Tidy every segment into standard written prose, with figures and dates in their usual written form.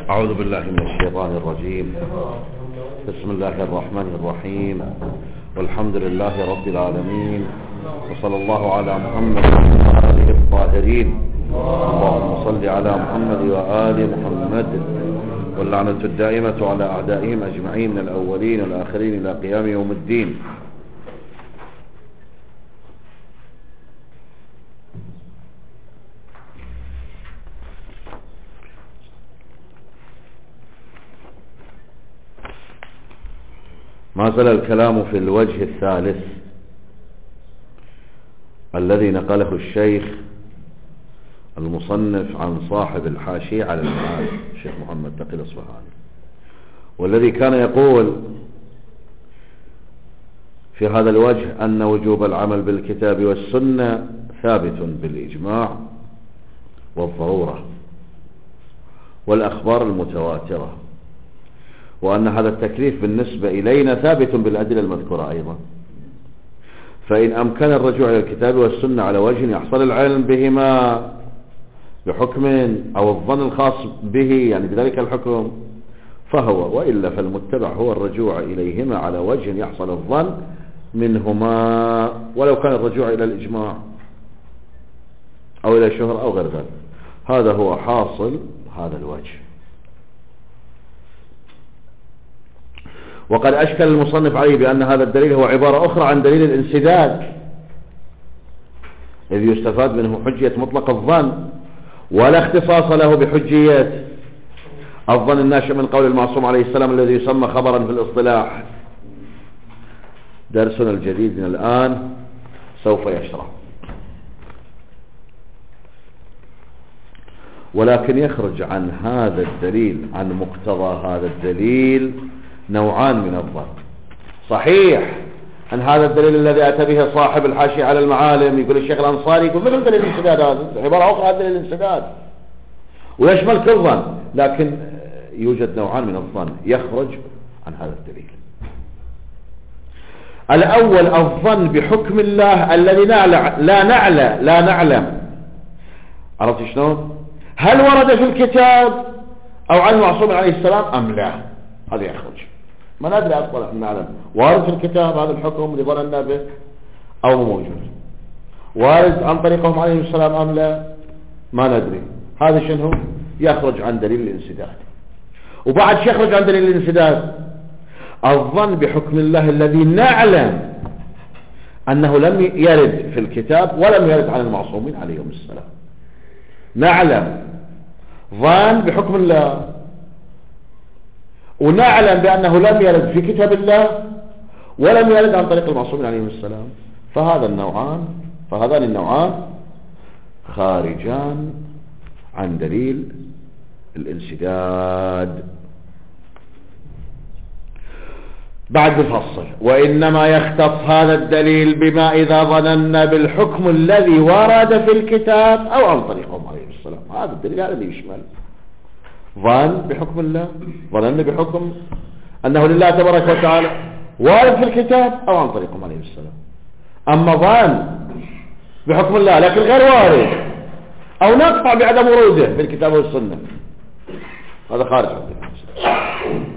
أعوذ بالله من الشيطان الرجيم. بسم الله الرحمن الرحيم، والحمد لله رب العالمين، وصلى الله على محمد وآله الطاهرين. اللهم صل على محمد وآل محمد، واللعنة الدائمة على أعدائهم أجمعين من الأولين والآخرين إلى قيام يوم الدين. ما زال الكلام في الوجه الثالث الذي نقله الشيخ المصنف عن صاحب الحاشية على المعالي الشيخ محمد تقي الأصفهاني، والذي كان يقول في هذا الوجه أن وجوب العمل بالكتاب والسنة ثابت بالإجماع والضرورة والأخبار المتواترة، وأن هذا التكليف بالنسبة إلينا ثابت بالأدلة المذكورة أيضا. فإن أمكن الرجوع إلى الكتاب والسنة على وجه يحصل العلم بهما بحكم أو الظن الخاص به يعني بذلك الحكم فهو، وإلا فالمتبع هو الرجوع إليهما على وجه يحصل الظن منهما، ولو كان الرجوع إلى الإجماع أو إلى الشهر أو غير ذلك. هذا هو حاصل هذا الوجه. وقد أشكل المصنف عليه بأن هذا الدليل هو عبارة أخرى عن دليل الانسداد، إذ يستفاد منه حجية مطلق الظن ولا اختصاص له بحجية الظن الناشئ من قول المعصوم عليه السلام الذي يسمى خبرا في الاصطلاح. درسنا الجديد من الآن سوف يشرح، ولكن يخرج عن هذا الدليل، عن مقتضى هذا الدليل، نوعان من الظن. صحيح أن هذا الدليل الذي أتى به صاحب الحاشية على المعالم يقول الشيخ الأنصاري يقول مثل دليل الانسداد، هذا عبارة أخرى عن دليل الانسداد ويشمل كل ظن، لكن يوجد نوعان من الظن يخرج عن هذا الدليل. الأول الظن بحكم الله الذي لا نعلم. عرفت شلون؟ هل ورد في الكتاب أو عن المعصوم عليه السلام أم لا؟ هذا يخرج. ما ندري أصلا أن نعلم وارد في الكتاب هذا الحكم اللي ظننا به أو موجود، وارد عن طريقهم عليهم السلام أم لا، ما ندري. هذا شنو؟ يخرج عن دليل الانسداد. وبعد يخرج عن دليل الانسداد الظن بحكم الله الذي نعلم أنه لم يرد في الكتاب ولم يرد عن المعصومين عليهم السلام. نعلم ظن بحكم الله، ونعلم بأنه لم يرد في كتاب الله ولم يرد عن طريق المعصومين عليهم السلام. فهذان النوعان خارجان عن دليل الانسداد. بعد الفصل: وإنما يختص هذا الدليل بما إذا ظننا بالحكم الذي ورد في الكتاب أو عن طريقهم عليهم السلام. هذا الدليل هذا اللي يشمل ظن بحكم الله، ظننا بحكم أنه لله تبارك وتعالى وارد في الكتاب أو عن طريقهم عليه السلام. أما ظن بحكم الله لكن غير وارد أو نقطع بعدم وروده في الكتاب والسنة، هذا خارج عن الدليل.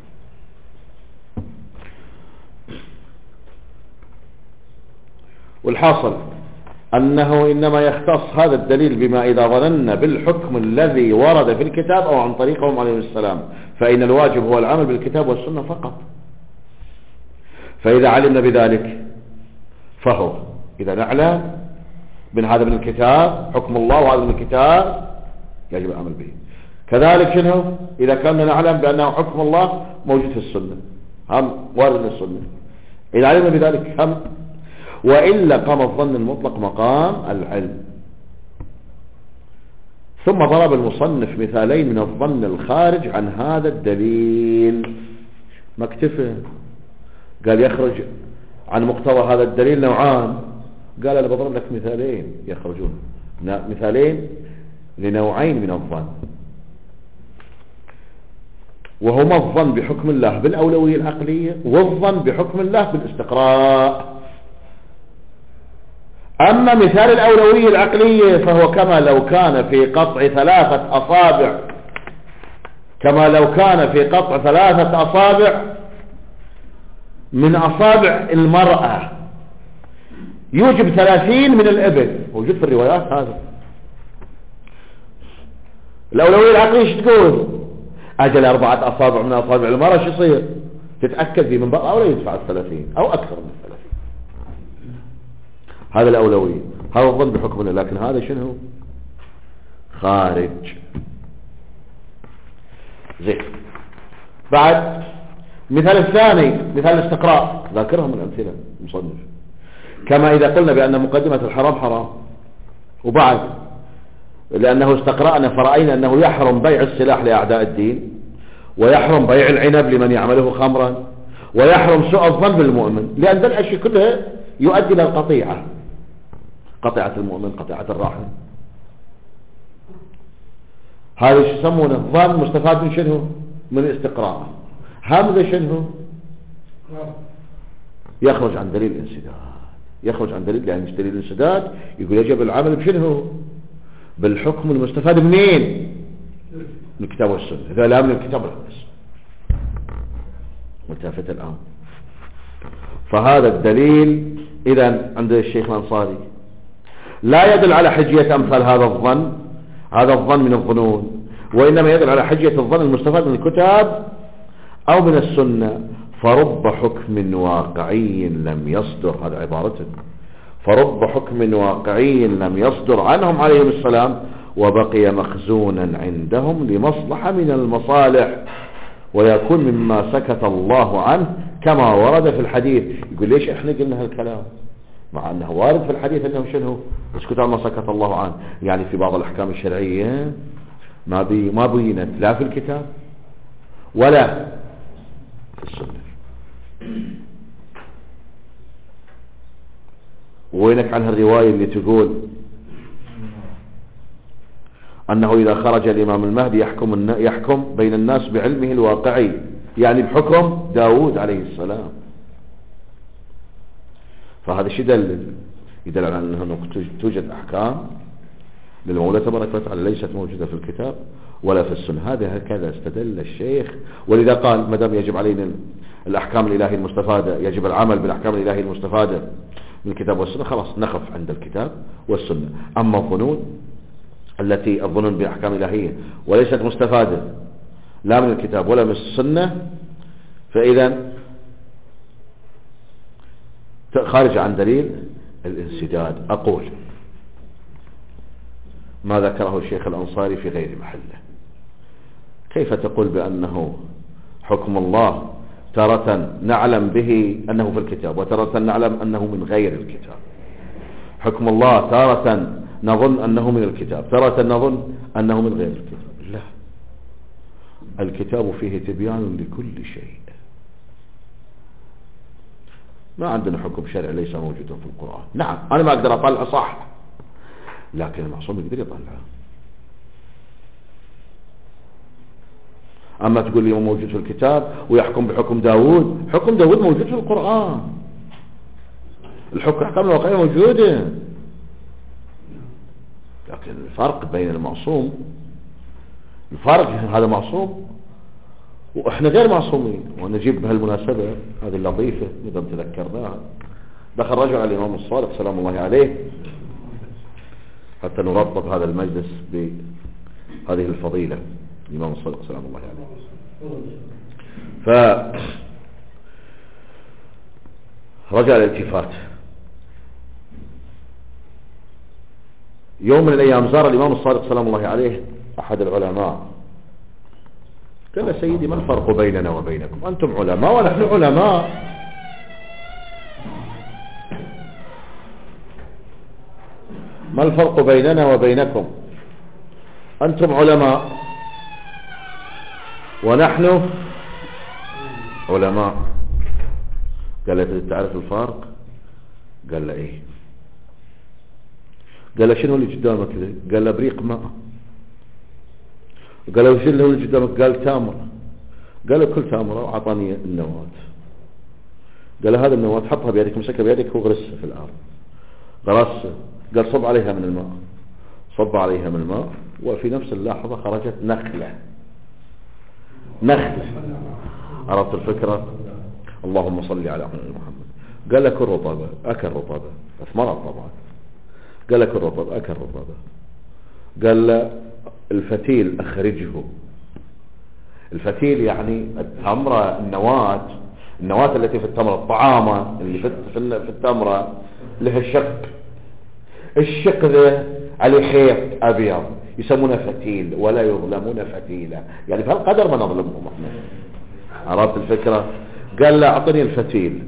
والحاصل أنه إنما يختص هذا الدليل بما إذا ظننا بالحكم الذي ورد في الكتاب أو عن طريقهم عليه السلام، فإن الواجب هو العمل بالكتاب والسنة فقط. فإذا علمنا بذلك فهو، إذا نعلم من هذا من الكتاب حكم الله وهذا من الكتاب يجب العمل به. كذلك شنو؟ إذا كنا نعلم بأنه حكم الله موجود في السنة هم وارد من السنة، إذا علمنا بذلك هم، وإلا قام الظن المطلق مقام العلم. ثم ضرب المصنف مثالين من الظن الخارج عن هذا الدليل. ما اكتفى، قال يخرج عن مقتضى هذا الدليل نوعان، قال أنا بضرب لك مثالين يخرجون، مثالين لنوعين من الظن، وهما الظن بحكم الله بالأولوية العقلية والظن بحكم الله بالاستقراء. أما مثال الأولوية العقلية فهو كما لو كان في قطع 3 أصابع كما لو كان في قطع 3 أصابع من أصابع المرأة يوجب 30 من الإبل. موجود في الروايات هذا. الأولوية العقلية ايش تقول؟ أجل 4 أصابع من أصابع المرأة شو يصير؟ تتأكد فيه من بقى ولا يدفع 30 أو أكثر من 30. هذا الأولوية، هذا الظن بحكم الله. لكن هذا شنو؟ خارج. زين. بعد مثال الثاني مثال الاستقراء، ذاكرها من الأمثلة مصنف. كما إذا قلنا بأن مقدمة الحرام حرام، وبعد لأنه استقرأنا فرأينا أنه يحرم بيع السلاح لأعداء الدين، ويحرم بيع العنب لمن يعمله خمرا، ويحرم سوء الظن بالمؤمن، لأن ذا الأشياء كلها يؤدي إلى القطيعة، قطيعة المؤمن، قطيعة الراحل. هذا شو يسمونه؟ الظن مستفاد من شنو؟ من الاستقراء. همذا شنو؟ يخرج عن دليل الانسداد، يخرج عن دليل، يعني مش دليل الانسداد يقول يجب العمل بشنو؟ بالحكم المستفاد منين؟ من الكتاب والسنة. إذا لا من الكتاب ولا من السنة. ملتفت الآن. فهذا الدليل إذن عند الشيخ الأنصاري لا يدل على حجية أمثال هذا الظن، هذا الظن من الظنون، وإنما يدل على حجية الظن المستفاد من الكتاب أو من السنة. فرب حكم واقعي لم يصدر، هذا عبارته، فرب حكم واقعي لم يصدر عنهم عليهم السلام وبقي مخزونا عندهم لمصلحة من المصالح، ويكون مما سكت الله عنه كما ورد في الحديث. يقول ليش احنا قلنا هالكلام مع انه وارد في الحديث انه شنو؟ اسكت عما سكت الله عنه. يعني في بعض الاحكام الشرعية ما بينت لا في الكتاب ولا في السنة. وينك عن الرواية اللي تقول أنه إذا خرج الإمام المهدي يحكم بين الناس بعلمه الواقعي، يعني بحكم داود عليه السلام. فهذا الشيء يدل على أنه توجد أحكام للمولى تبارك وتعالى ليست موجودة في الكتاب ولا في السنة. هذا هكذا استدل الشيخ، ولذا قال ما دام يجب علينا الأحكام الإلهية المستفادة، يجب العمل بالأحكام الإلهية المستفادة من الكتاب والسنة، خلاص نقف عند الكتاب والسنة. أما الظنون التي الظنون بأحكام إلهية وليست مستفادة لا من الكتاب ولا من السنة، فإذا خارج عن دليل الانسداد. أقول ما ذكره الشيخ الأنصاري في غير محله. كيف تقول بأنه حكم الله تارة نعلم به أنه في الكتاب وتارة نعلم أنه من غير الكتاب؟ حكم الله تارة نظن أنه من الكتاب، تارة نظن أنه من غير الكتاب. لا، الكتاب فيه تبيان لكل شيء. ما عندنا حكم شرعي ليس موجودا في القرآن. نعم أنا ما أقدر أطلع صح، لكن المعصوم يقدر يطلعه. أما تقول لي موجود في الكتاب ويحكم بحكم داود، حكم داود موجود في القرآن، الحكم الواقعية موجودة، لكن الفرق بين المعصوم، الفرق هذا معصوم وإحنا غير معصومين. ونجيب بهالمناسبة هذه اللطيفة إذا تذكرناها، دخل رجل على الإمام الصادق سلام الله عليه حتى نربط هذا المجلس بهذه الفضيلة، الإمام الصادق سلام الله عليه. فرجع الالتفات. يوم من الأيام زار الإمام الصادق سلام الله عليه أحد العلماء، قال سيدي ما الفرق بيننا وبينكم؟ أنتم علماء ونحن علماء، ما الفرق بيننا وبينكم؟ أنتم علماء ونحن علماء. قال له تعرف الفرق؟ قال له ايه. قال له شنو اللي قدامك ذي؟ قال له بريق ماء. قال له شنو اللي قدامك؟ قال تامر. قال له كل تامره وعطاني النواة. قال له هذا النواة حطها بيدك، مسكها بيدك وغرسها في الارض. غرسها، قال صب عليها من الماء، صب عليها من الماء، وفي نفس اللحظة خرجت نخلة نخلة. عرفت الفكرة؟ اللهم صل على محمد. قال لك الرطبة، أكل رطبة، أثمرت طبعا. قال لك الرطبة، أكل رطبة. قال له الفتيل أخرجه. الفتيل يعني التمرة، النواة التي في التمرة، الطعامة اللي في التمرة لها شق، الشق ذا عليه خيط أبيض يسمونه فتيل، ولا يظلمون فتيلا، يعني في هالقدر ما نظلمهم احنا. عرفت الفكرة؟ قال له اعطني الفتيل،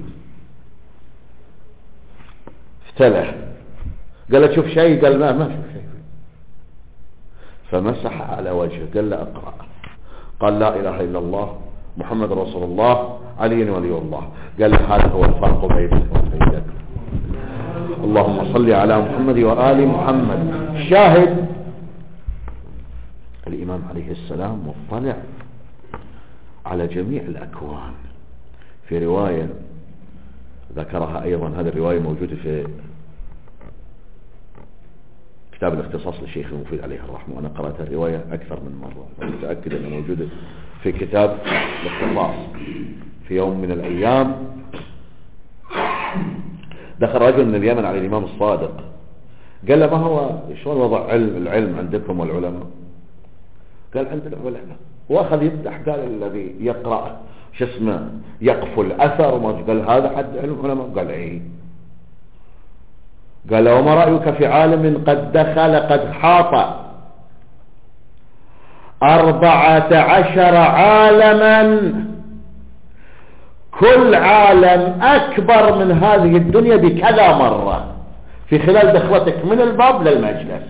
افتله. قال له شوف شيء؟ قال ما شوف شيء. فمسح على وجهه. قال له اقرأ. قال لا اله الا الله محمد رسول الله علي ولي الله. قال له هذا هو الفرق بينك وبينك. اللهم صل على محمد وآل محمد. شاهد الإمام عليه السلام مطلع على جميع الأكوان. في رواية ذكرها أيضا، هذه الرواية موجودة في كتاب الاختصاص للشيخ المفيد عليه الرحمة، وأنا قرأت الرواية أكثر من مرة، متأكد أنها موجودة في كتاب الاختصاص. في يوم من الأيام دخل رجل من اليمن على الإمام الصادق، قال له ما هو شلون وضع العلم عندكم والعلماء؟ قال عندنا علماء. واخذ يفتح، قال الذي يقرأ شو اسمه يقفل اثر وما، قال هذا حد علم علماء؟ قال ايه. قال وما رأيك في عالم قد حاط 14 عالما، كل عالم أكبر من هذه الدنيا بكذا مرة في خلال دخلتك من الباب للمجلس.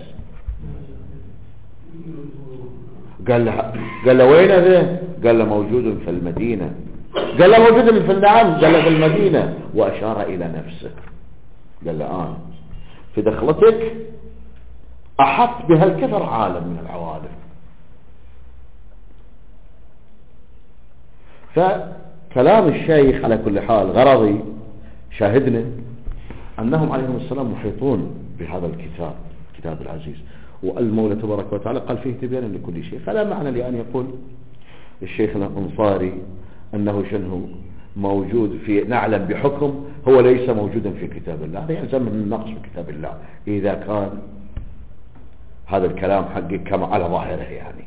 قال له وين ذا؟ قال له موجود في المدينة. قال له موجود في النعم؟ قال له في المدينة، وأشار إلى نفسه. قال له آن في دخلتك أحط بهالكثر عالم من العوالم. فكلام الشيخ على كل حال غرضي شاهدنا أنهم عليهم السلام محيطون بهذا الكتاب، كتاب العزيز، والمولى تبارك وتعالى قال فيه تبيانا لكل شيء. فلا معنى لأن يقول الشيخ الأنصاري أنه شنه موجود في نعلم بحكم هو ليس موجودا في كتاب الله. هذا يلزم من النقص في كتاب الله إذا كان هذا الكلام حقي كما على ظاهره. يعني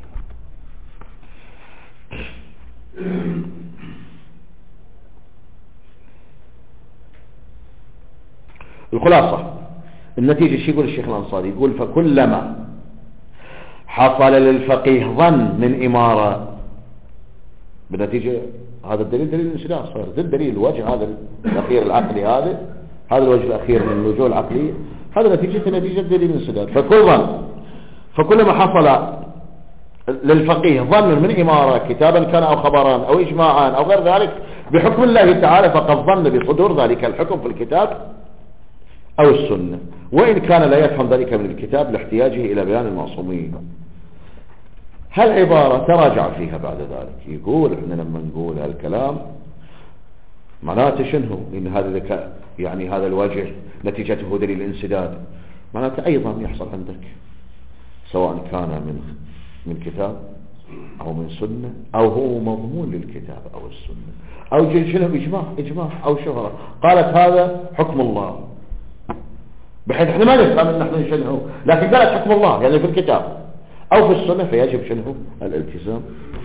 الخلاصة النتيجة شو يقول الشيخ الأنصاري؟ يقول فكلما حصل للفقيه ظن من إمارة، بالنتيجة هذا الدليل دليل الانسداد، صار الدليل الوجه هذا الأخير العقلي، هذا الوجه الأخير من الوجوه العقلية، هذا نتيجة دليل الانسداد. فكلما حصل للفقيه ظن من إمارة كتابا كان أو خبرا أو إجماعا أو غير ذلك بحكم الله تعالى، فقد ظن بصدور ذلك الحكم في الكتاب أو السنة، وإن كان لا يفهم ذلك من الكتاب لاحتياجه إلى بيان المعصومين. هالعبارة تراجع فيها بعد ذلك، يقول احنا لما نقول هالكلام معناته شنو؟ إن هذا يعني هذا الوجه نتيجته دليل الانسداد، معناته أيضا يحصل عندك سواء كان من كتاب أو من سنة أو هو مضمون للكتاب أو السنة أو شنو إجماع أو شهرة قالت هذا حكم الله، بحيث احنا ما نفهم ان احنا شنو، لكن قالت حكم الله يعني في الكتاب او في السنة، فيجب شنو الالتزام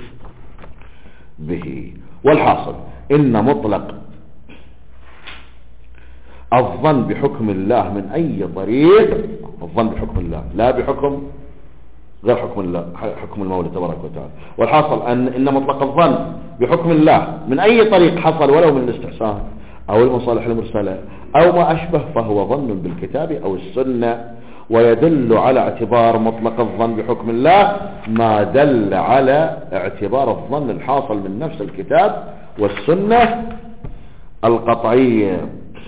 به. والحاصل ان مطلق الظن بحكم الله من اي طريق، الظن بحكم الله لا بحكم غير حكم الله، حكم المولى تبارك وتعالى. والحاصل ان مطلق الظن بحكم الله من اي طريق حصل ولو من الاستحسان او المصالح المرسلة او ما اشبه، فهو ظن بالكتاب او السنة، ويدل على اعتبار مطلق الظن بحكم الله ما دل على اعتبار الظن الحاصل من نفس الكتاب والسنة القطعية.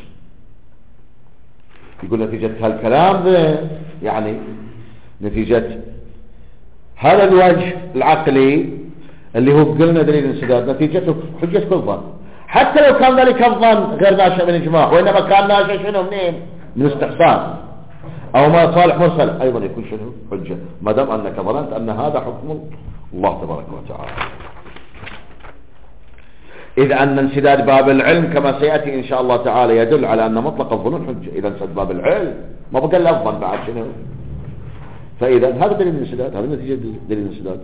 يقول نتيجة هالكلام يعني نتيجة هذا الوجه العقلي اللي هو قلنا دليل الانسداد، نتيجته حجة كل ظن، حتى لو كان ذلك الظن غير ناشئ من اجماع، وانما كان ناشئ شنو منين؟ من استحسان او ما صالح مرسل، ايضا يكون شنو حجة، ما دام انك ظننت ان هذا حكم الله تبارك وتعالى. إذ أن انسداد باب العلم كما سيأتي إن شاء الله تعالى يدل على أن مطلق الظنون حجة. إذا انسد باب العلم ما بقى إلا الظن بعد شنو. فإذا هذا دليل الانسداد، هذا نتيجة دليل الانسداد.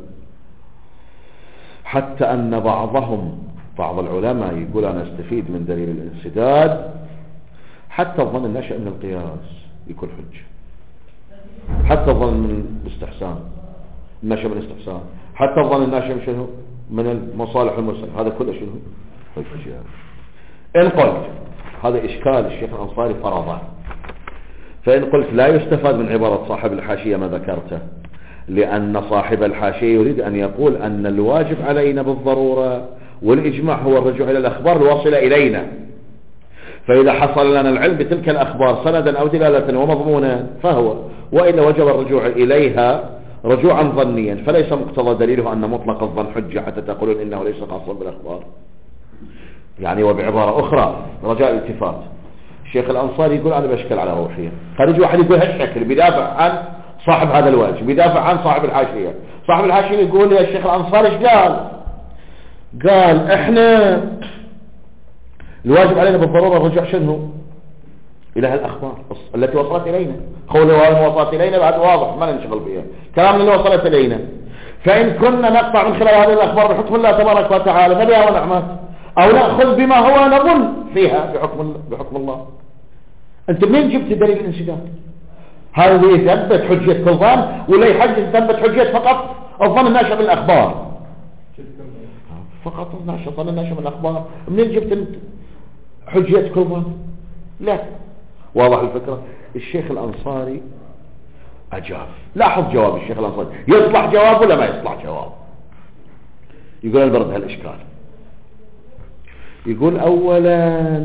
حتى أن بعض العلماء يقول أنا استفيد من دليل الانسداد حتى الظن الناشئ من القياس يكون حجة، حتى الظن من الاستحسان الناشئ من الاستحسان، حتى الظن الناشئ من شنو من المصالح المرسلة، هذا كله شنو حجة. إن قلت هذا إشكال الشيخ الأنصاري فرضه، فإن قلت لا يستفاد من عبارة صاحب الحاشية ما ذكرته، لأن صاحب الحاشية يريد أن يقول أن الواجب علينا بالضرورة والإجماع هو الرجوع إلى الأخبار الواصلة إلينا، فإذا حصل لنا العلم بتلك الأخبار سندا أو دلالة ومضمونا فهو، وإلا وجب الرجوع إليها رجوعا ظنيا، فليس مقتضى دليله أن مطلق الظن حجة حتى تقولون إنه ليس خاصا بالأخبار. يعني وبعبارة أخرى رجاء الالتفات، الشيخ الأنصاري يقول أنا بشكل على روحية، خرج واحد يقول هالشكل بيدافع عن صاحب هذا الواجب، بيدافع عن صاحب الحاشية. صاحب الحاشية يقول يا الشيخ الأنصاري ايش قال احنا الواجب علينا بالضرورة الرجوع شنو إلى هالأخبار التي وصلت إلينا، قوله وصلت إلينا بعد واضح ما ننشغل بها، كلامنا اللي وصلت إلينا. فإن كنا نقطع من خلال هذه الأخبار بحكم الله تبارك وتعالى فبها ونعمة، أو نأخذ بما هو نظن فيها بحكم الله. أنت منين جبت دليل الانسداد؟ هذا يثبت حجية كل ظن ولا يثبت حجية فقط الظن الناشئ من الأخبار؟ فقط الظن الناشئ من الأخبار. منين جبت انت حجية كل ظن؟ لا. واضح الفكرة؟ الشيخ الأنصاري أجاب. لاحظ جواب الشيخ الأنصاري، يصلح جواب ولا ما يصلح جواب؟ يقول البرد هالإشكال، يقول أولا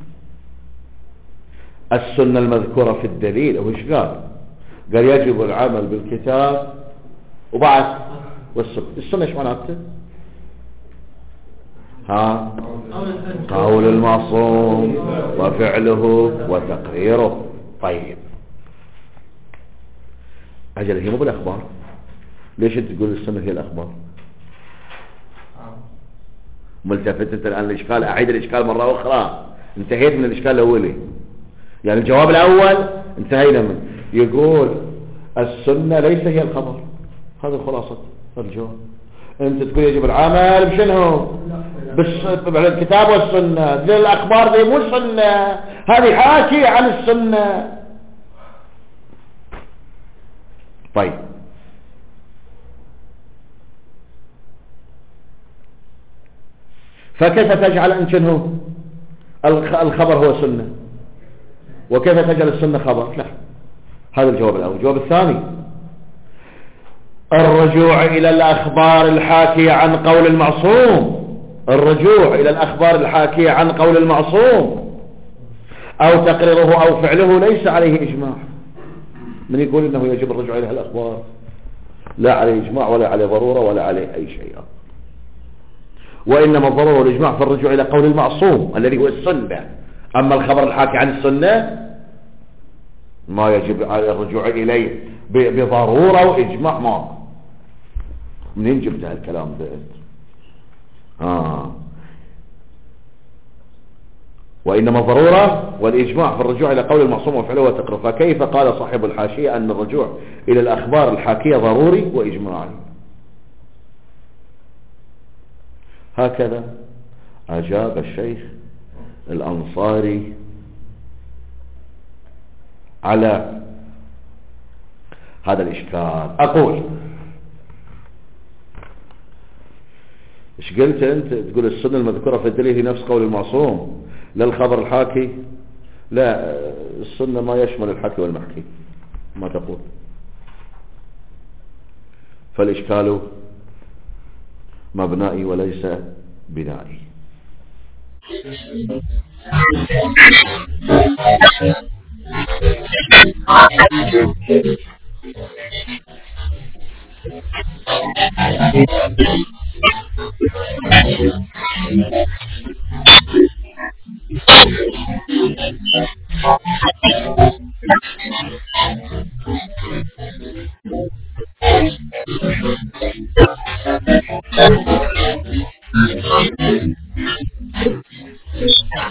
السنة المذكورة في الدليل وش قال يجب العمل بالكتاب وبعد والسنة. السنة ايش معناته؟ قول المعصوم وفعله وتقريره. طيب أجل هي مو بالأخبار، ليش تقول السنة هي الأخبار؟ ملتفت انت الآن الإشكال، أعيد الإشكال مرة أخرى، انتهيت من الإشكال الأولي، يعني الجواب الأول انتهينا منه. يقول السنة ليس هي الخبر، هذا خلاصة الجواب. انت تقول يجب العمل بشنو؟ بالكتاب والسنة، للأخبار دي مو سنة، هذه حاكي عن السنة. طيب فكيف تجعل أن شنو الخبر هو سنة وكيف تجعل السنة خبر؟ لا، هذا الجواب الأول. الجواب الثاني الرجوع إلى الأخبار الحاكية عن قول المعصوم، الرجوع إلى الأخبار الحاكية عن قول المعصوم أو تقريره أو فعله ليس عليه إجماع. من يقول إنه يجب الرجوع إلى الأخبار؟ لا عليه إجماع ولا عليه ضرورة ولا عليه أي شيء، وإنما الضرورة والإجماع في الرجوع إلى قول المعصوم الذي هو السنة. أما الخبر الحاكي عن السنة ما يجب على الرجوع إليه بضرورة وإجماع. ما منين جبت هالكلام ده؟ وإنما الضرورة والإجماع في الرجوع إلى قول المعصوم وفعله وتقريره. فكيف قال صاحب الحاشية أن الرجوع إلى الأخبار الحاكية ضروري وإجماعي؟ هكذا أجاب الشيخ الأنصاري على هذا الإشكال. أقول إيش قلت أنت؟ تقول السنة المذكورة في الدليل هي نفس قول المعصوم لا الخبر الحاكي. لا، السنة ما يشمل الحكي والمحكي ما تقول. فالإشكال مبنائي وليس بنائي.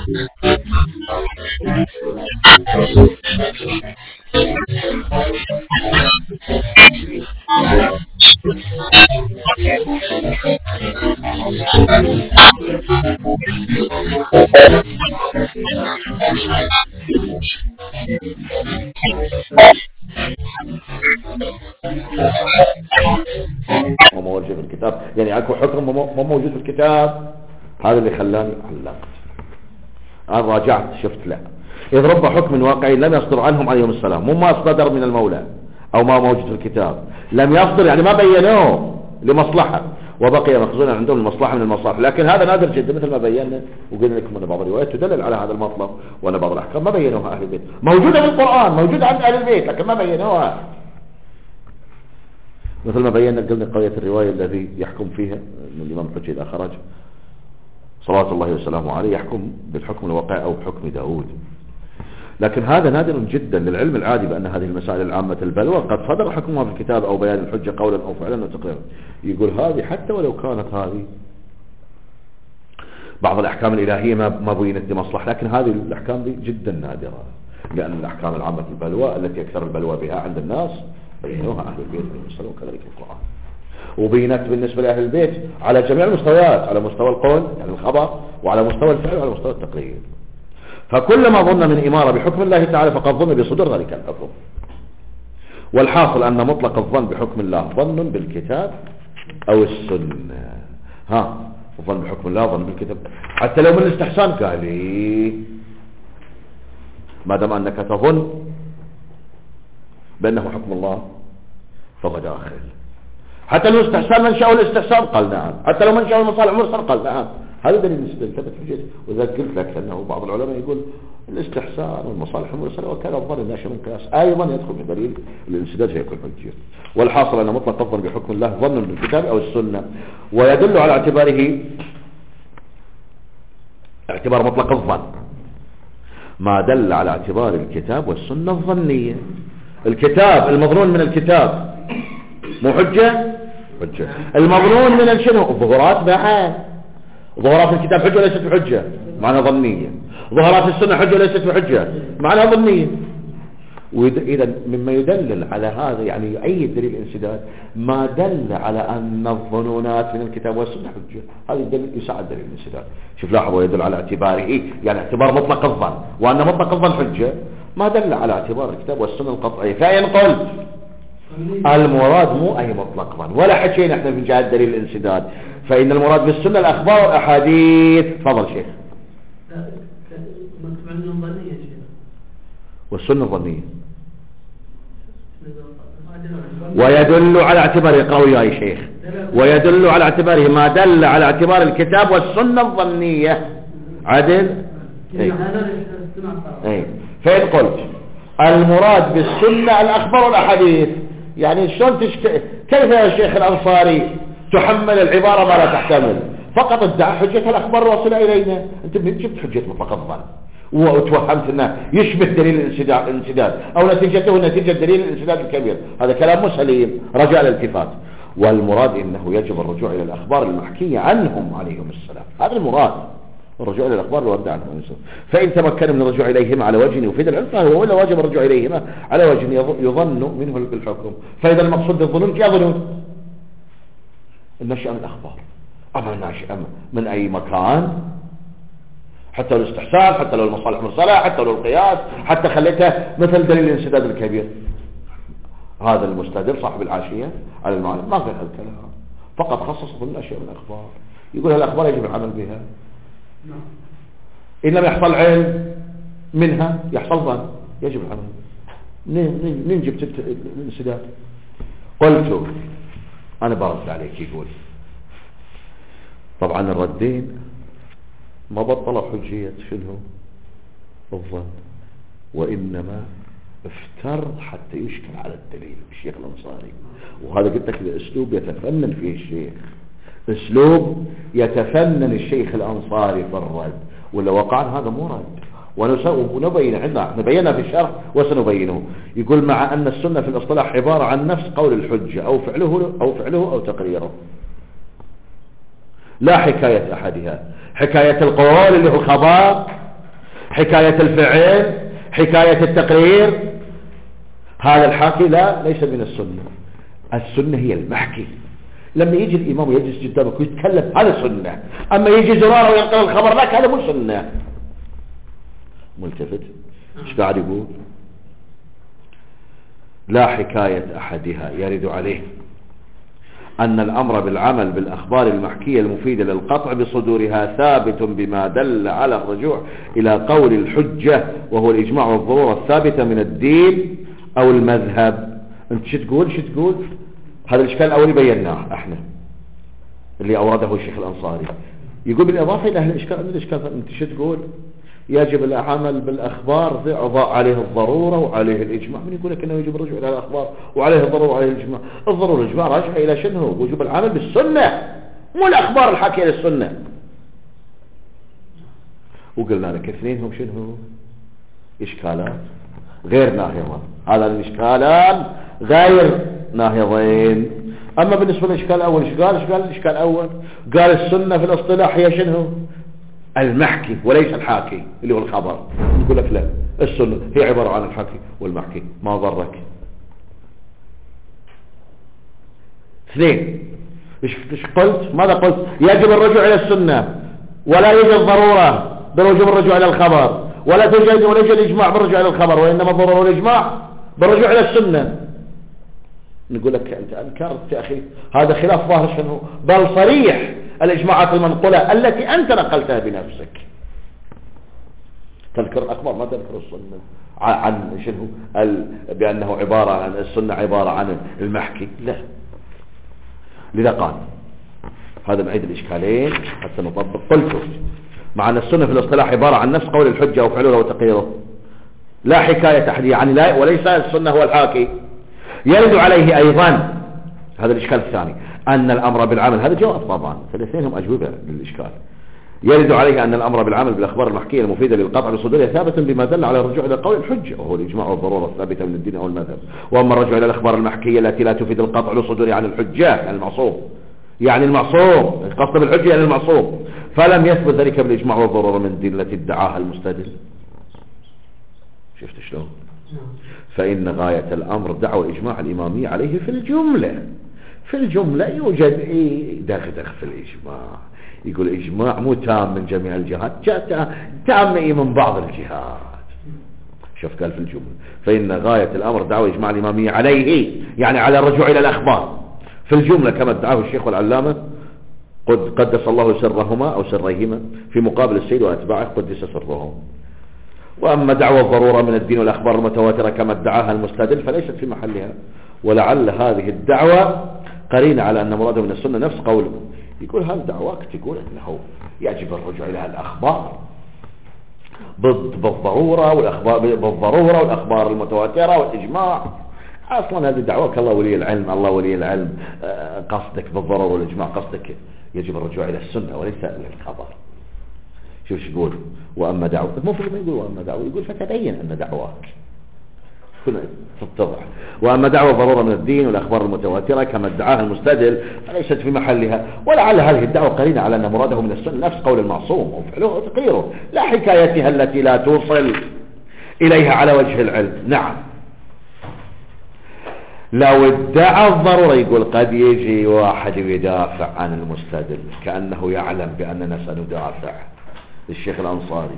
موجود في الكتاب، يعني اكو حكم مو موجود في الكتاب، هذا اللي خلاني علقت. انا راجعت شفت لا، اذ رب حكم واقعي لم يصدر عنهم عليهم السلام، مو ما صدر من المولى او ما موجود في الكتاب، لم يصدر يعني ما بينوه لمصلحة، وبقي مخزونا عندهم المصلحة من المصالح. لكن هذا نادر جدا مثل ما بينا وقلنا لكم ان بعض الروايات تدلل على هذا المطلب، وان بعض الاحكام ما بينوها اهل البيت، موجودة في القرآن، موجودة عند اهل البيت لكن ما بينوها. مثل ما بينا قلنا قضية الرواية الذي يحكم فيها من الإمام الحجي إذا خرج صلوات الله وسلامه عليه يحكم بالحكم الواقعي أو بحكم داود. لكن هذا نادر جدا للعلم العادي بأن هذه المسائل العامة البلوى قد صدر حكمها في الكتاب أو بيان الحجة قولا أو فعلا أو تقريرا. يقول هذه حتى ولو كانت هذه بعض الأحكام الإلهية ما بينت لمصلحة، لكن هذه الأحكام دي جدا نادرة، لأن الأحكام العامة البلوى التي أكثر البلوى بها عند الناس بينوها أهل البيت والسلام، كذلك القرآن، وبينت بالنسبة لأهل البيت على جميع المستويات، على مستوى القول يعني الخبر، وعلى مستوى الفعل، وعلى مستوى التقرير. فكل ما ظن من إمارة بحكم الله تعالى فقد ظن بصدور ذلك الحكم. والحاصل أن مطلق الظن بحكم الله ظن بالكتاب أو السنة. الظن بحكم الله ظن بالكتاب، حتى لو من الاستحسان قال لي ما دام أنك تظن بأنه حكم الله فهو داخل. حتى لو استحسان من شاء الاستحسان قال نعم، حتى لو من شاء المصالح مرسل قال نعم. هذا دليل ثبت حجته. وإذا قلت لك أنه بعض العلماء يقول الاستحسان والمصالح المرسلة وكذا الظن الناشئ من قياس أيضا يدخل في دليل الانسداد فيكون حجة. والحاصل أن مطلق الظن بحكم الله ظن بالكتاب أو السنة، ويدل على اعتباره اعتبار مطلق الظن ما دل على اعتبار الكتاب والسنة الظنية. الكتاب المظنون من الكتاب مو حجة؟ حجة. المظنون من شنو؟ الظهورات بعد. ظهورات الكتاب حجة وليست بحجة معنى ظنية، ظهورات السنة حجة وليست بحجة معنى ظنية. وإذا مما يدلل على هذا يعني يؤيد دليل الانسداد ما دل على أن الظنونات من الكتاب والسنة حجة، هذا الدليل يساعد دليل الانسداد. شوف لاحظوا يدل على اعتباره يعني اعتبار مطلق الظن، وأن مطلق الظن حجة ما دل على اعتبار الكتاب والسنة القطعية. فإن قلت المراد مو أي مطلق ظن ولا حكينا احنا من جهة دليل الانسداد، فإن المراد بالسنة الأخبار والأحاديث. تفضل شيخ. والسنة الظنية ويدل على اعتباره قوي يا شيخ، ويدل على اعتباره ما دل على اعتبار الكتاب والسنة الظنية عدل. فإن قلت المراد بالسنة الأخبار والأحاديث يعني شلون كيف يا شيخ الأنصاري تحمل العبارة ما لا تحتمل؟ فقط ادعى حجة الأخبار واصلة إلينا، أنت من جبت حجة مطلق الظن وتوهمت أنه يشبه دليل الانسداد أو نتيجته نتيجة دليل الانسداد الكبير. هذا كلام مو سليم، رجاء الالتفات. والمراد إنه يجب الرجوع إلى الأخبار المحكية عنهم عليهم السلام، هذا المراد، الرجوع إلى الأخبار الواردة عنهم عليهم السلام. فإن تمكن من الرجوع إليهما على وجه يفيد العلم فهو، ولا واجب الرجوع إليهما على وجه يظن منه بالحكم. فإذا المقصود بالظنون كظنون النشأة من الأخبار، أما الناشئة من أي مكان، حتى لو الاستحسان، حتى لو المصالح مرسلة، حتى لو القياس، حتى خليتها مثل دليل الانسداد الكبير. هذا المستدل صاحب العاشية على المعلم ما في هالكلام، فقط خصص ضمن الأشياء من الأخبار، يقول هالأخبار يجب العمل بها. إن لم يحصل علم منها يحصل ظن يجب العمل. من جبت الانسداد؟ قلت أنا برد عليك. يقول طبعا الردين ما بطلوا حجية شنو الظن، وإنما افتر حتى يشكل على الدليل الشيخ الأنصاري. وهذا قلت لك الأسلوب يتفنن فيه الشيخ، أسلوب يتفنن الشيخ الأنصاري في الرد، ولا وقعا هذا مو رد. ونبين عندنا نبينا في الشرح وسنبينه. يقول مع أن السنة في الاصطلاح عبارة عن نفس قول الحجة أو فعله أو تقريره، لا حكاية أحدها. حكاية القول اللي هو الخبر حكاية الفعل، حكاية التقرير. هذا الحاكي لا، ليس من السنة. السنة هي المحكي. لما يجي الإمام ويجلس قدامك ويتكلم هذا سنة. أما يجي زراره وينقل الخبر لك هذا مو سنة. ملتفت ايش قاعد يقول؟ لا حكاية أحدها يرد عليه أن الأمر بالعمل بالأخبار المحكية المفيدة للقطع بصدورها ثابت بما دل على الرجوع إلى قول الحجة، وهو الإجماع والضرورة الثابتة من الدين أو المذهب. أنت شو تقول؟ هذا الإشكال الأولي بيناه احنا اللي أورده الشيخ الأنصاري. يقول بالإضافة إلى الإشكال أنت شو تقول؟ يجب العمل بالأخبار عليه الضرورة وعليه الإجماع. من يقول لك أنه يجب الرجوع إلى الأخبار وعليه الضرورة وعليه الإجماع؟ الضرورة والإجماع راجع إلى شنو؟ وجوب العمل بالسنة، مو الأخبار الحاكية للسنة. وقلنا لك اثنينهم شنو؟ إشكالات غير ناهضة. هذا الإشكالان غير ناهضين. أما بالنسبة للإشكال الأول إيش قال؟ الإشكال الأول قال السنة في الاصطلاح هي شنو؟ المحكي وليس الحاكي اللي هو الخبر. يقول لك لا، السنة هي عبارة عن الحاكي والمحكي. ما ضرك. اثنين، ايش قلت؟ ماذا قلت؟ يجب الرجوع إلى السنة، ولا يوجد ضرورة بوجوب الرجوع إلى الخبر، ولا يوجد إجماع بالرجوع إلى الخبر، وإنما الضرورة والإجماع بالرجوع إلى السنة. نقول لك أنت أنكرت يا أخي، هذا خلاف ظاهر شنو؟ بل صريح الإجماعات المنقولة التي أنت نقلتها بنفسك. تذكر الأخبار ما تذكر السنة عن شنو؟ بأنه عبارة عن السنة عبارة عن المحكي. لا. لذا قال هذا بعيد الإشكالين حتى نطبق. قلت مع أن السنة في الاصطلاح عبارة عن نفس قول الحجة وفعله وتقريره، لا حكاية أحد، يعني لا، وليس السنة هو الحاكي. يرد عليه أيضا هذا الإشكال الثاني أن الأمر بالعمل، هذا جواب طبعا، فالاثنين هم أجوبة للإشكال. يرد عليه أن الأمر بالعمل بالأخبار المحكية المفيدة للقطع بصدورها ثابت بما دل على الرجوع إلى قول الحجة، وهو الإجماع والضرورة الثابتة من الدين أو المذهب. وأما الرجوع إلى الأخبار المحكية التي لا تفيد القطع بصدورها عن الحجة، يعني المعصوم، يعني المعصوم، قصد بالحجة يعني المعصوم، فلم يثبت ذلك بالإجماع والضرورة من الدين التي ادعاها المستدل. شفت شلون؟ فإن غاية الأمر دعوة إجماع الإمامية عليه في الجملة يوجد دغدغ في الإجماع. يقول إجماع مو تام من جميع الجهات، تام من بعض الجهات. شوف قال في الجملة فإن غاية الأمر دعوة إجماع الإمامية عليه، يعني على الرجوع إلى الأخبار في الجملة كما ادعاه الشيخ والعلامة قدس الله سرهما أو سريهما في مقابل السيد وأتباعه قدس سرهم. وأما دعوة الضرورة من الدين والأخبار المتواترة كما ادعاها المستدل فليست في محلها، ولعل هذه الدعوة قرينة على أن مراده من السنة نفس قوله. يقول هل دعواك تقول أنه يجب الرجوع إلى الأخبار بالضرورة والأخبار المتواترة والإجماع؟ أصلا هذه دعواك الله ولي العلم، قصدك بالضرورة والإجماع، قصدك يجب الرجوع إلى السنة وليس إلى الخبر. شوف يقول وأما دعوة، مو في ما يقول وأما دعوة، يقول فتبين أن دعواك هنا تتضح. وأما دعوة ضرورة من الدين والأخبار المتواترة كما ادعاها المستدل فليست في محلها، ولعل هذه الدعوة قرينة على أن مراده من السنة نفس قول المعصوم وفعله وتقريره، لا حكايتها التي لا توصل إليها على وجه العلم. نعم، لو ادعى الضرورة، يقول قد يجي واحد يدافع عن المستدل كأنه يعلم بأننا سندافع. الشيخ الأنصاري،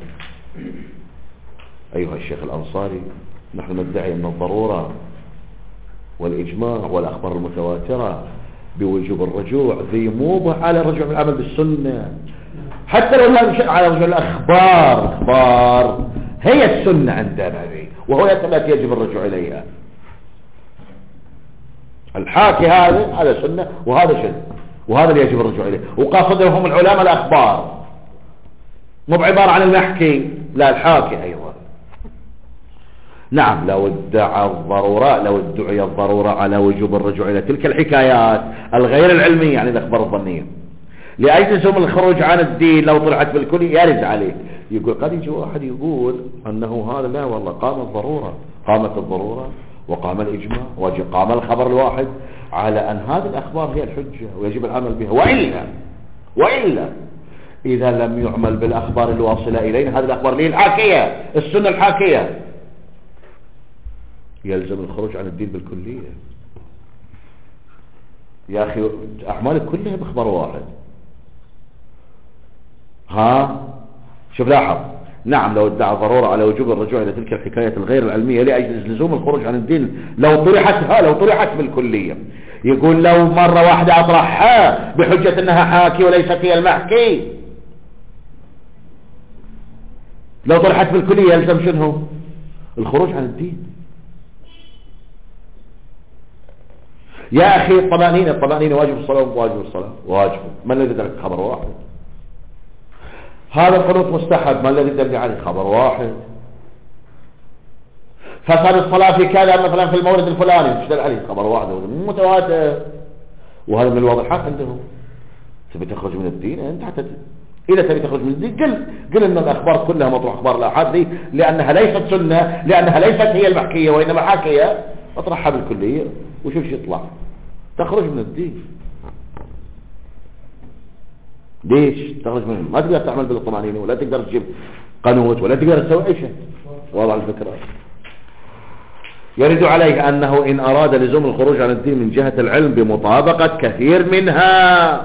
أيها الشيخ الأنصاري، نحن ندعي أن الضرورة والإجماع والأخبار المتواترة بوجوب الرجوع ذي مو على الرجوع بالعمل بالسنة، حتى لو على الرجوع الأخبار هي السنة عندنا ذي، وهو التي يجب الرجوع إليها. الحاكي هذا سنة وهذا شد، وهذا اللي يجب الرجوع إليه، وقاصدهم العلماء الأخبار، مو بعبارة عن المحكي، لا الحاكي أيضا. نعم، لو ادعي الضرورة على وجوب الرجوع إلى تلك الحكايات الغير العلمية، يعني الأخبار الظنية، لأجلسهم الخروج عن الدين لو طلعت بالكل يرد عليه. يقول قد يجي واحد يقول أنه هذا لا والله قامت الضرورة وقام الإجماع وقام الخبر الواحد على أن هذه الأخبار هي الحجة ويجب العمل بها، وإلا إذا لم يعمل بالأخبار الواصلة إلينا، هذه الأخبار ليه الحاكية، السنة الحاكية، يلزم الخروج عن الدين بالكلية. يا أخي أعمالك كلها بخبر واحد. شوف لاحظ، نعم لو ادعى ضرورة على وجوب الرجوع إلى تلك الحكاية الغير العلمية لأجل لزوم الخروج عن الدين لو طرحت بالكلية. يقول لو مرة واحدة أطرحها بحجة أنها حاكي وليست هي المحكي، لو طرحت بالكلية يلزم شنو؟ الخروج عن الدين. يا أخي الطمأنينة واجب الصلاة وواجب الصلاة واجب، ما الذي دلك؟ خبر واحد. هذا القنوت مستحب، ما الذي دل عليه؟ خبر واحد. فساد الصلاة في كذا مثلا في المورد الفلاني، مش دل عليه؟ خبر واحد متواتر. وهذا من الواضحات عندهم. تبي تخرج من الدين انت حتى إذا تبي تخرج من الدين قل ان الاخبار كلها مطروح اخبار الآحاد دي لانها ليست سنة، لانها ليست هي المحكية وانما حاكية، اطرحها بالكلية وشوف شو يطلع، تخرج من الدين. ليش تخرج منه؟ ما تقدر تعمل بالطمأنينة ولا تقدر تجيب قنوت ولا تقدر تسوي اي شيء. واضح الفكرة. يرد عليه أنه إن أراد لزوم الخروج عن الدين من جهة العلم بمطابقة كثير منها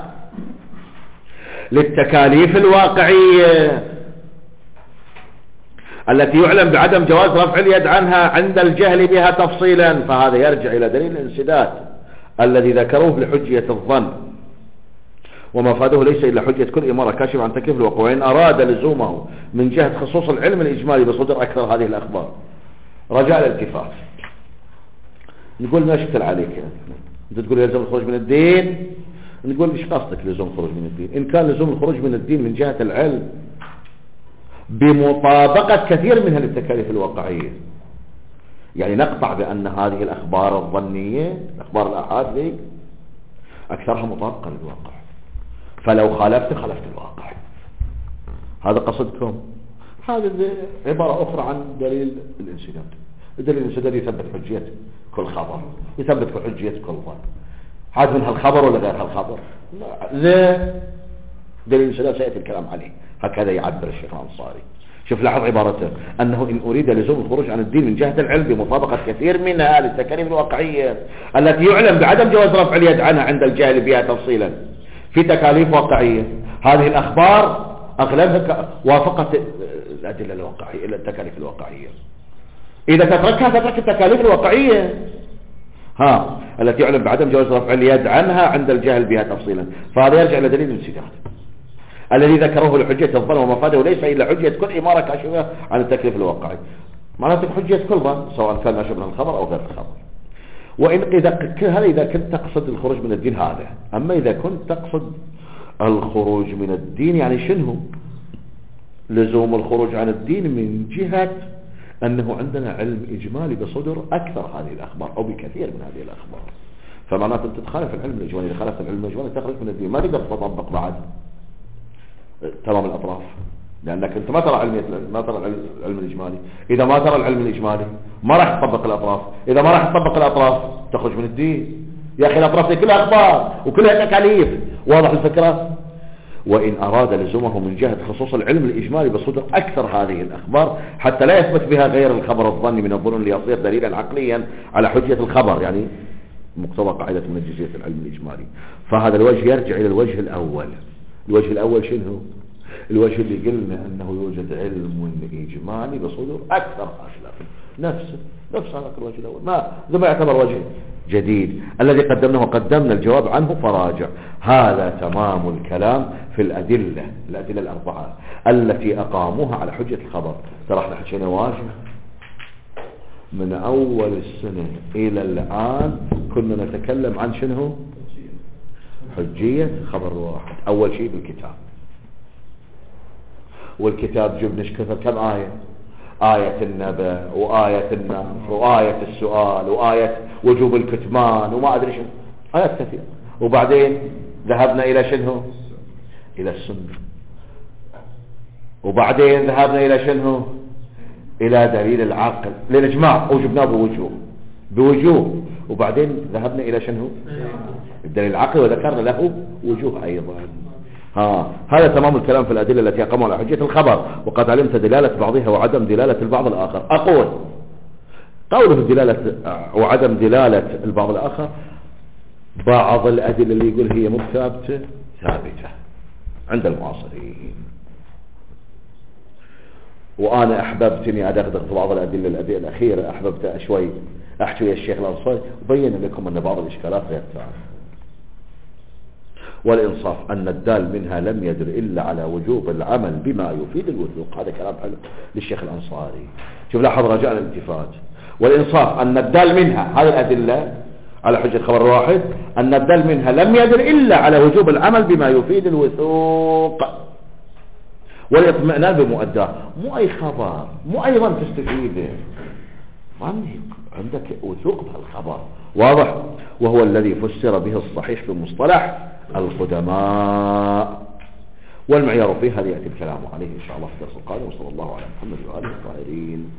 للتكاليف الواقعية التي يعلم بعدم جواز رفع اليد عنها عند الجهل بها تفصيلا، فهذا يرجع إلى دليل الانسداد الذي ذكروه لحجية الظن، ومفاده ليس إلا حجية كل إمارة كاشف عن تكليف الوقوع. وإن أراد لزومه من جهة خصوص العلم الإجمالي بصدر أكثر هذه الأخبار رجاء الالتفات. نقول ما اشكل عليك يعني. انت تقول يلزم الخروج من الدين، نقول ايش قصدك لزوم الخروج من الدين؟ ان كان لزوم الخروج من الدين من جهة العلم بمطابقة كثير منها للتكاليف الواقعية، يعني نقطع بأن هذه الأخبار الظنية الأخبار الآحاد ذي أكثرها مطابقة للواقع، فلو خالفت الواقع. هذا قصدكم. هذا عبارة أخرى عن دليل الانسداد. الدليل الانسداد يثبت حجية كل خبر، يثبت حجية كل ظن. هذا من هالخبر ولا غير هالخبر؟ لا، دليل الانسداد سيأتي الكلام عليه. هكذا يعبر الشيخ الأنصاري. شوف لاحظ عبارته، أنه إن أريد لزوم الخروج عن الدين من جهة العلم بمطابقة كثير منها للتكاليف الواقعية التي يعلم بعدم جواز رفع اليد عنها عند الجاهل بها تفصيلا في تكاليف واقعية، هذه الأخبار أغلبها وافقت الأدلة الواقعية إلى التكاليف الواقعية. إذا تترك التكاليف الواقعية التي يعلم بعدم جواز رفع اليد عنها عند الجاهل بها تفصيلا، فهذا يرجع إلى دليل الانسداد الذي ذكره لحجية الظن، ومفاده ليس إلا حجية كل إمارة كاشفة عن التكليف الواقعي. معناته حجية كل ظن سواء كان ناشئ من الخبر أو غير الخبر. هذا إذا كنت تقصد الخروج من الدين هذا. أما إذا كنت تقصد الخروج من الدين يعني شنو؟ لزوم الخروج عن الدين من جهة أنه عندنا علم إجمالي بصدر أكثر هذه الأخبار أو بكثير من هذه الأخبار، فمعناته أنت تخالف العلم الإجمالي. إذا خالفت العلم الإجمالي تخرج من الدين، ما تقدر تطبق بعد تمام الأطراف، لأنك أنت ما ترى العلم الإجمالي. إذا ما ترى العلم الإجمالي ما راح تطبق الأطراف، إذا ما راح تطبق الأطراف تخرج من الدين. يا أخي الأطراف دي كلها أخبار وكلها تكاليف. واضح الفكرة؟ وإن أراد لزومه من جهة خصوص العلم الإجمالي بصدر أكثر هذه الأخبار حتى لا يثبت بها غير الخبر الظني من الظنون ليصير دليلا عقليا على حجية الخبر، يعني مقتضى قاعدة من جزئية العلم الإجمالي. فهذا الوجه يرجع إلى الوجه الأول. الوجه الأول شنو؟ الوجه اللي قلنا أنه يوجد علم إجمالي بصدر أكثر نفس هذا الوجه الأول. ما يعتبر وجه جديد الذي قدمنا الجواب عنه فراجع. هذا تمام الكلام في الأدلة الأربعة التي أقاموها على حجة الخبر. ترى احنا حكينا واجب من أول السنة إلى الآن كنا نتكلم عن شنو؟ حجية خبر واحد. أول شيء بالكتاب، والكتاب جبنش كثر كم آية؟ آية النبأ وآية النصر وآية السؤال وآية وجوب الكتمان وما أدري شنو، آيات كثيرة. وبعدين ذهبنا إلى شنو؟ إلى السنة. وبعدين ذهبنا إلى شنو؟ إلى دليل العقل للإجماع وجبناه بوجوه. وبعدين ذهبنا إلى شنو؟ الدليل العقل وذكرنا له وجوه أيضا. هذا تمام الكلام في الأدلة التي يقوم على حجية الخبر، وقد علمت دلالة بعضها وعدم دلالة البعض الآخر. أقول قوله دلالة وعدم دلالة البعض الآخر، بعض الأدلة اللي يقول هي مو ثابتة ثابتة عند المعاصرين، وأنا أحببتني أدغدغ في بعض الأدلة الأخيرة، أحببت شوي أحكي ويا الشيخ الأنصاري وبين لكم أن بعض الإشكالات غير ثابتة. والإنصاف أن الدال منها لم يدر إلا على وجوب العمل بما يفيد الوثوق. هذا كلام حلو للشيخ الأنصاري. شوف لاحظ رجاء الالتفات. والإنصاف أن الدال منها، هذه الأدلة على حجة خبر واحد، أن الدال منها لم يدر إلا على وجوب العمل بما يفيد الوثوق والاطمئنان بمؤداه. مو أي خبر، مو أيضا تستفيده، ما عندك وثوق بهالخبر، واضح. وهو الذي فسر به الصحيح في مصطلح القدماء، والمعيار فيه هذا يأتي الكلام عليه إن شاء الله في الدرس القادم. وصلى الله على محمد وآله الطاهرين.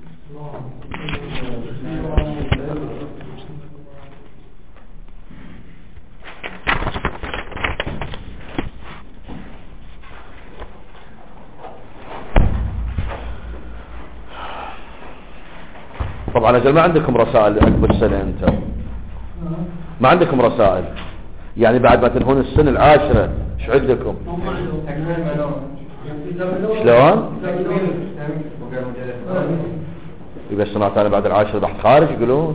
طبعا أجل ما عندكم رسائل أكبر السنة أنت، ما عندكم رسائل، يعني بعد ما تنهون السنة العاشرة ايش عندكم؟ شلون؟ يبقى السنة الثانية بعد العاشرة بحث خارج يقولون